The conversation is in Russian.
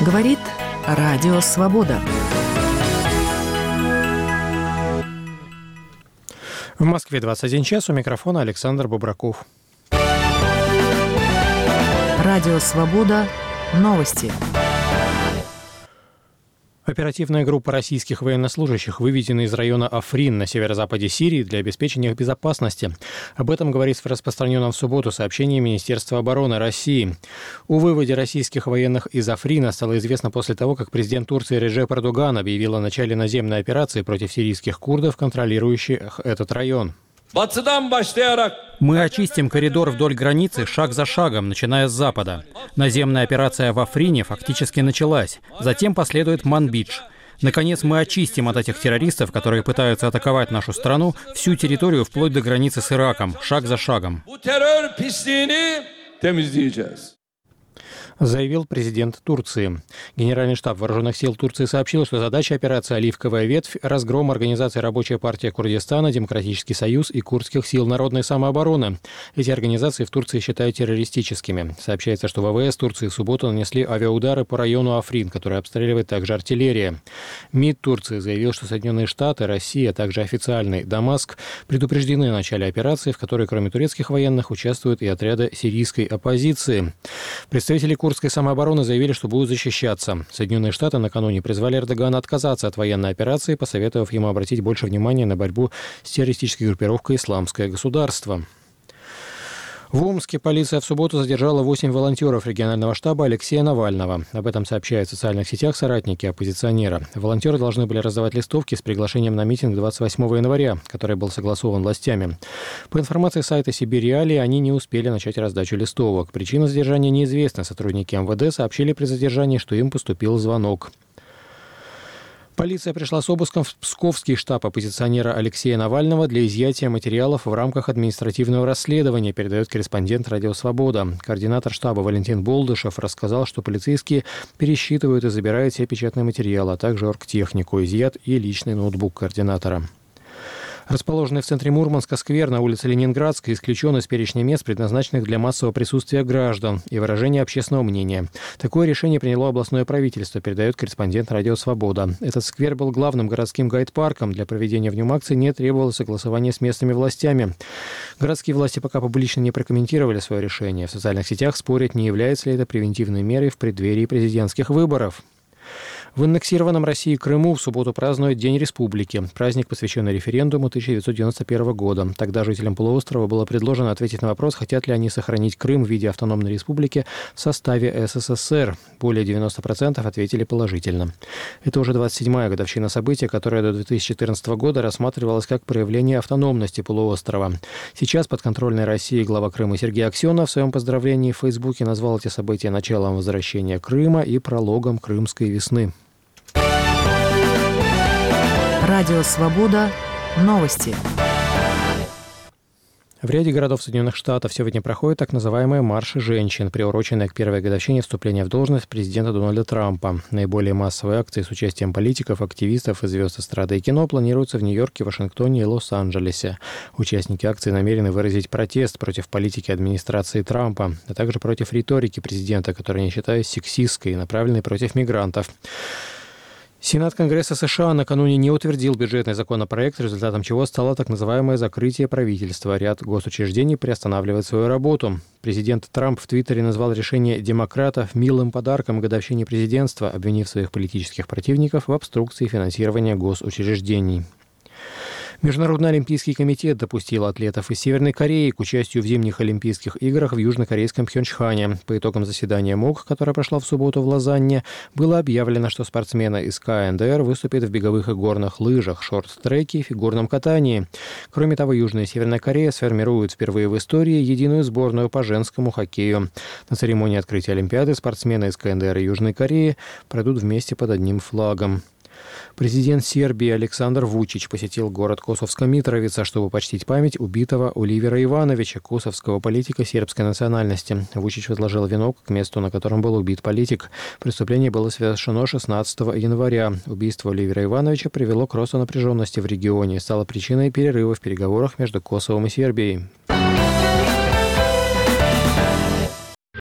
Говорит Радио Свобода. В Москве 21 час, у микрофона Александр Бобраков. Радио Свобода. Новости. Оперативная группа российских военнослужащих выведена из района Африн на северо-западе Сирии для обеспечения их безопасности. Об этом говорится в распространенном в субботу сообщении Министерства обороны России. О выводе российских военных из Африна стало известно после того, как президент Турции Реджеп Эрдоган объявил о начале наземной операции против сирийских курдов, контролирующих этот район. Мы очистим коридор вдоль границы шаг за шагом, начиная с запада. Наземная операция в Африне фактически началась. Затем последует Манбидж. Наконец, мы очистим от этих террористов, которые пытаются атаковать нашу страну, всю территорию вплоть до границы с Ираком, шаг за шагом. Заявил президент Турции. Генеральный штаб вооруженных сил Турции сообщил, что задача операции «Оливковая ветвь» — разгром организации «Рабочая партия Курдистана», «Демократический союз» и курдских сил народной самообороны. Эти организации в Турции считают террористическими. Сообщается, что ВВС Турции в субботу нанесли авиаудары по району Африн, который обстреливает также артиллерия. МИД Турции заявил, что Соединенные Штаты, Россия, а также официальный Дамаск предупреждены о начале операции, в которой кроме турецких военных участвуют и отряды сирийской оппозиции. Представители курдской самообороны заявили, что будут защищаться. Соединенные Штаты накануне призвали Эрдогана отказаться от военной операции, посоветовав ему обратить больше внимания на борьбу с террористической группировкой «Исламское государство». В Омске полиция в субботу задержала 8 волонтеров регионального штаба Алексея Навального. Об этом сообщают в социальных сетях соратники оппозиционера. Волонтеры должны были раздавать листовки с приглашением на митинг 28 января, который был согласован властями. По информации сайта «Сибирь Реалии», они не успели начать раздачу листовок. Причина задержания неизвестна. Сотрудники МВД сообщили при задержании, что им поступил звонок. Полиция пришла с обыском в Псковский штаб оппозиционера Алексея Навального для изъятия материалов в рамках административного расследования, передает корреспондент «Радио Свобода». Координатор штаба Валентин Болдышев рассказал, что полицейские пересчитывают и забирают все печатные материалы, а также оргтехнику, изъят и личный ноутбук координатора. Расположенный в центре Мурманска сквер на улице Ленинградской исключен из перечня мест, предназначенных для массового присутствия граждан и выражения общественного мнения. Такое решение приняло областное правительство, передает корреспондент «Радио Свобода». Этот сквер был главным городским гайд-парком. Для проведения в нем акции не требовалось согласования с местными властями. Городские власти пока публично не прокомментировали свое решение. В социальных сетях спорят, не является ли это превентивной мерой в преддверии президентских выборов. В аннексированном Россией Крыму в субботу празднуют День Республики. Праздник, посвященный референдуму 1991 года. Тогда жителям полуострова было предложено ответить на вопрос, хотят ли они сохранить Крым в виде автономной республики в составе СССР. Более 90% ответили положительно. Это уже 27-я годовщина события, которое до 2014 года рассматривалось как проявление автономности полуострова. Сейчас подконтрольной России глава Крыма Сергей Аксенов в своем поздравлении в Фейсбуке назвал эти события началом возвращения Крыма и прологом Крымской весны. Радио Свобода. Новости. В ряде городов Соединенных Штатов сегодня проходят так называемые марши женщин, приуроченные к первой годовщине вступления в должность президента Дональда Трампа. Наиболее массовые акции с участием политиков, активистов и звезд эстрады и кино планируются в Нью-Йорке, Вашингтоне и Лос-Анджелесе. Участники акции намерены выразить протест против политики администрации Трампа, а также против риторики президента, которая не считают сексистской и направленной против мигрантов. Сенат Конгресса США накануне не утвердил бюджетный законопроект, результатом чего стало так называемое закрытие правительства. Ряд госучреждений приостанавливает свою работу. Президент Трамп в Твиттере назвал решение демократов милым подарком к годовщине президентства, обвинив своих политических противников в обструкции финансирования госучреждений. Международный олимпийский комитет допустил атлетов из Северной Кореи к участию в зимних Олимпийских играх в южнокорейском Пхёнчхане. По итогам заседания МОК, которое прошло в субботу в Лозанне, было объявлено, что спортсмены из КНДР выступят в беговых и горных лыжах, шорт-треке и фигурном катании. Кроме того, Южная и Северная Корея сформируют впервые в истории единую сборную по женскому хоккею. На церемонии открытия Олимпиады спортсмены из КНДР и Южной Кореи пройдут вместе под одним флагом. Президент Сербии Александр Вучич посетил город Косовска Митровица, чтобы почтить память убитого Оливера Ивановича, косовского политика сербской национальности. Вучич возложил венок к месту, на котором был убит политик. Преступление было совершено 16 января. Убийство Оливера Ивановича привело к росту напряженности в регионе и стало причиной перерыва в переговорах между Косовом и Сербией.